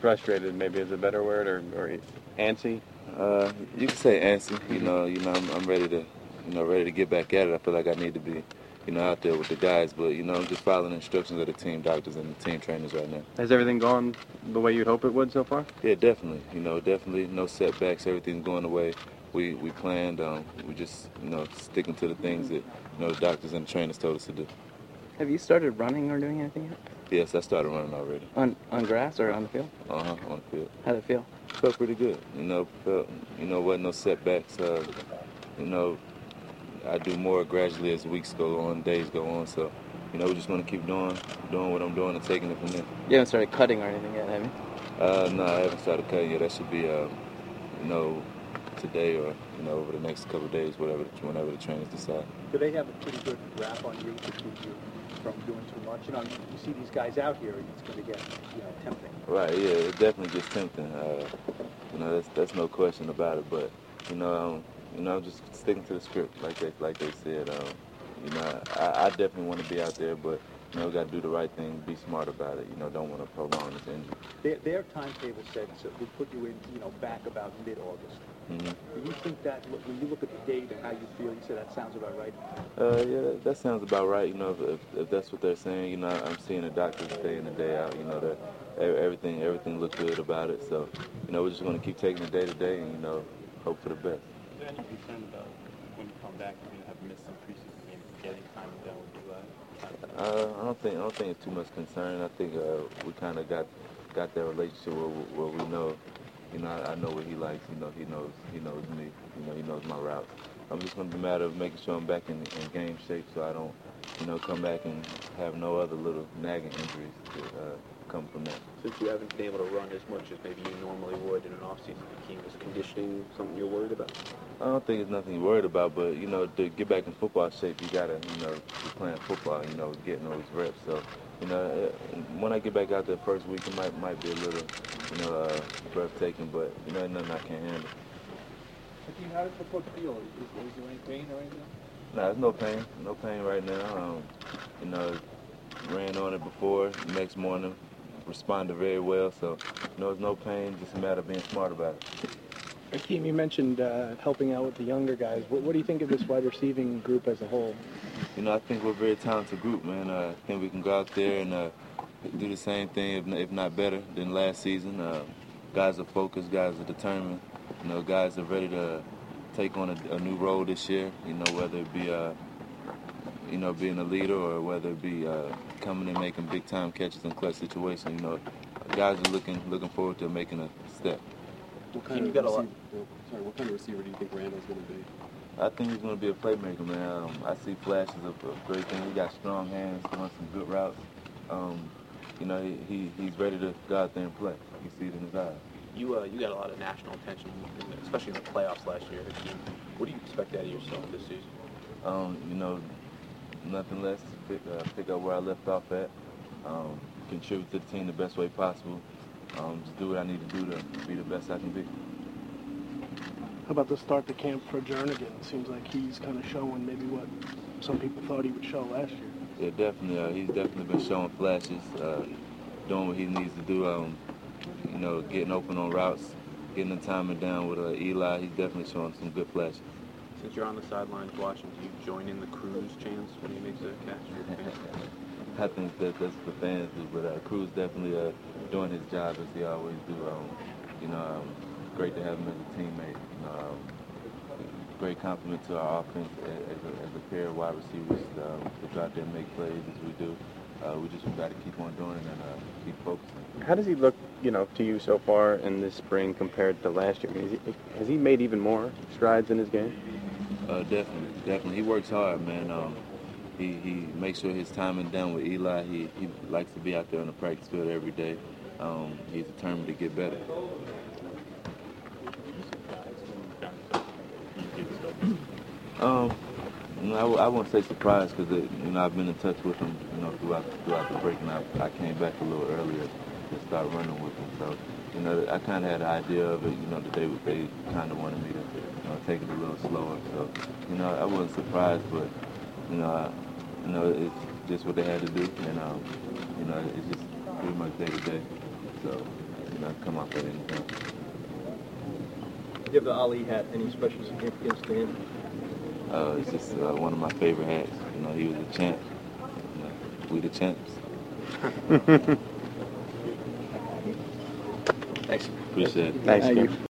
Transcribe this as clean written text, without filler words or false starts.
frustrated, maybe is a better word, or antsy? You can say antsy. I'm ready to, ready to get back at it. I feel like I need to be, out there with the guys. But I'm just following the instructions of the team doctors and the team trainers right now. Has everything gone the way you'd hope it would so far? Yeah, definitely. Definitely no setbacks. Everything's going the way we planned. We just, sticking to the things that, the doctors and the trainers told us to do. Have you started running or doing anything yet? Yes, I started running already. On grass or on the field? On the field. How'd it feel? Felt pretty good. Wasn't no setbacks. I do more gradually as weeks go on, days go on. So, we just want to keep doing what I'm doing and taking it from there. You haven't started cutting or anything yet, have you? No, I haven't started cutting yet. That should be, today or, over the next couple of days, whenever the trainers decide. Do they have a pretty good rap on you to keep you from doing too much? You see these guys out here, it's going to get, tempting. Right, yeah, it definitely gets tempting. That's no question about it. But, I'm just sticking to the script, like they said. I definitely want to be out there, but we got to do the right thing, be smart about it. Don't want to prolong this injury. Their timetable said so we put you in, back about mid-August. Mm-hmm. Do you think that when you look at the date and how you feel, you say that sounds about right? Yeah, that sounds about right. If that's what they're saying, I'm seeing the doctors day in and day out. That everything looks good about it. So, we're just going to keep taking it day to day and hope for the best. Is there any concern about when you come back, you're going to have missed some preseason games, getting time down with you? I don't think it's too much concern. I think we kind of got that relationship where we know. I know what he likes. He knows me. He knows my routes. I'm just going to be a matter of making sure I'm back in game shape, so I don't, come back and have no other little nagging injuries that come from that. Since you haven't been able to run as much as maybe you normally would in an off-season, is conditioning something you're worried about? I don't think it's nothing you're worried about, but to get back in football shape, you gotta, be playing football, getting those reps. So, when I get back out there first week, it might be a little, breathtaking, but nothing I can't handle. How does the foot feel? Is there any pain or anything? No, there's no pain right now. Ran on it before. Next morning, responded very well. So, there's no pain. Just a matter of being smart about it. Akeem, you mentioned helping out with the younger guys. What do you think of this wide receiving group as a whole? I think we're a very talented group, man. I think we can go out there and do the same thing, if not better, than last season. Guys are focused. Guys are determined. Guys are ready to take on a new role this year. Whether it be being a leader or whether it be coming and making big time catches in clutch situations. Guys are looking forward to making a step. What kind of receiver do you think Randall's going to be? I think he's going to be a playmaker, man. I see flashes of great things. He got strong hands, runs some good routes. He's ready to go out there and play. You see it in his eyes. You got a lot of national attention, especially in the playoffs last year. What do you expect out of yourself this season? Nothing less to pick up where I left off at. Contribute to the team the best way possible. Just do what I need to do to be the best I can be. How about the start to camp for Jernigan? It seems like he's kind of showing maybe what some people thought he would show last year. Yeah, definitely. He's definitely been showing flashes, doing what he needs to do. Getting open on routes, getting the timing down with Eli. He's definitely showing some good flashes. Since you're on the sidelines watching, do you join in the Cruz chants when he makes a catch? I think that's what the fans do, but Cruz definitely doing his job as he always do. Great to have him as a teammate. Great compliment to our offense as a pair of wide receivers to go out there and make plays as we do. We just got to keep on doing it and keep focusing. How does he look, to you so far in this spring compared to last year? Has he made even more strides in his game? Definitely. He works hard, man. He makes sure his timing down with Eli. He likes to be out there on the practice field every day. He's determined to get better. I won't say surprised because I've been in touch with him throughout the break, and I came back a little earlier to start running with him. So I kind of had an idea of it. That they kind of wanted me to take it a little slower. So I wasn't surprised, but it's just what they had to do, and it's just pretty much day to day. So come off at any time. Give the Ali hat any special significance to him? It's just one of my favorite hats. You know, he was a champ. You know, we the champs. Thanks. Appreciate it. Thanks, Kim.